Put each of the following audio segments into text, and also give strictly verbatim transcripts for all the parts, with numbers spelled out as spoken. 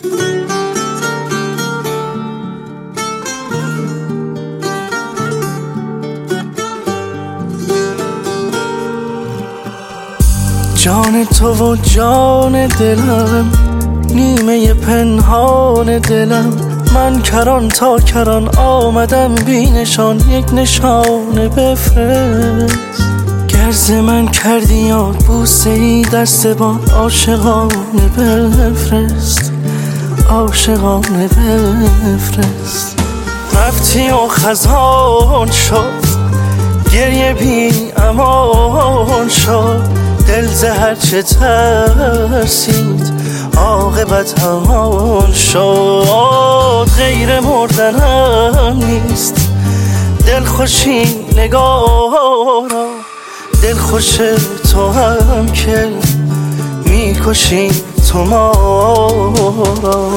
جان تو و جان دلم، نیمه پنهان دلم، من کران تا کران آمدم بی نشان، یک نشانه بفرست. گرز من کردی یاد بوسه ای دست باد، عاشقانه بفرست، عاشقانه بفرست. رفتی و خزان شد، گریه بی امان شد، دل زهر چه ترسید عاقبت همان شد. غیر مردنم نیست دل خوشی نگارا، دل خوش تو هم که میکشی تو ما را.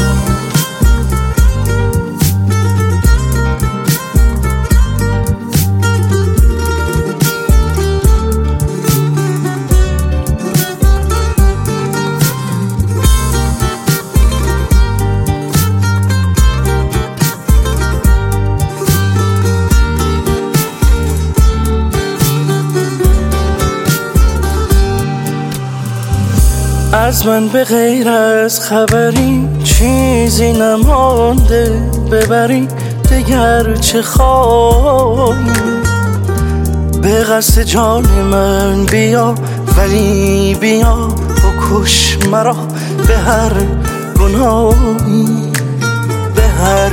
از من به غیر از خبری چیزی نمانده، ببری دگر چه خواهی. به قصد جان من بیا، ولی بیا بکش مرا به هر گناهی، به هر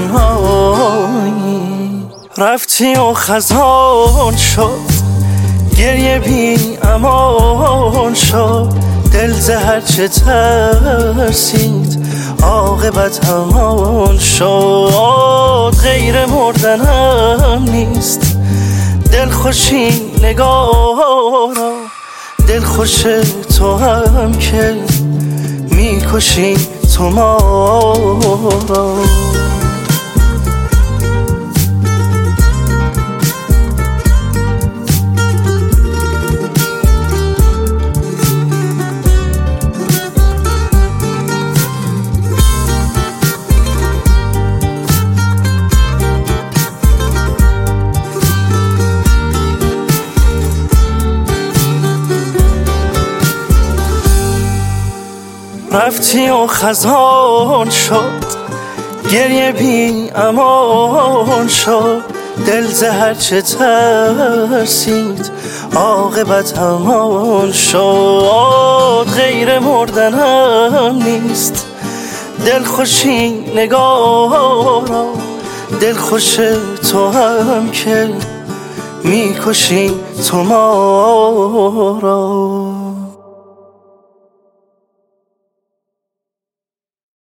گناهی. رفتی و خزان شد، گریه بی امان شد، دل زهر چه ترسید عاقبت همان شد. غیر مردنم نیست دل خوشی نگارا، دل خوش تو هم که میکشی تو ما را. رفتی و خزان شد، گریه بی امان شد، دل زهر چه ترسید عاقبت همان شد. غیر مردنم نیست دل خوشی نگارا، دل خوش تو هم که میکشی تو ما را.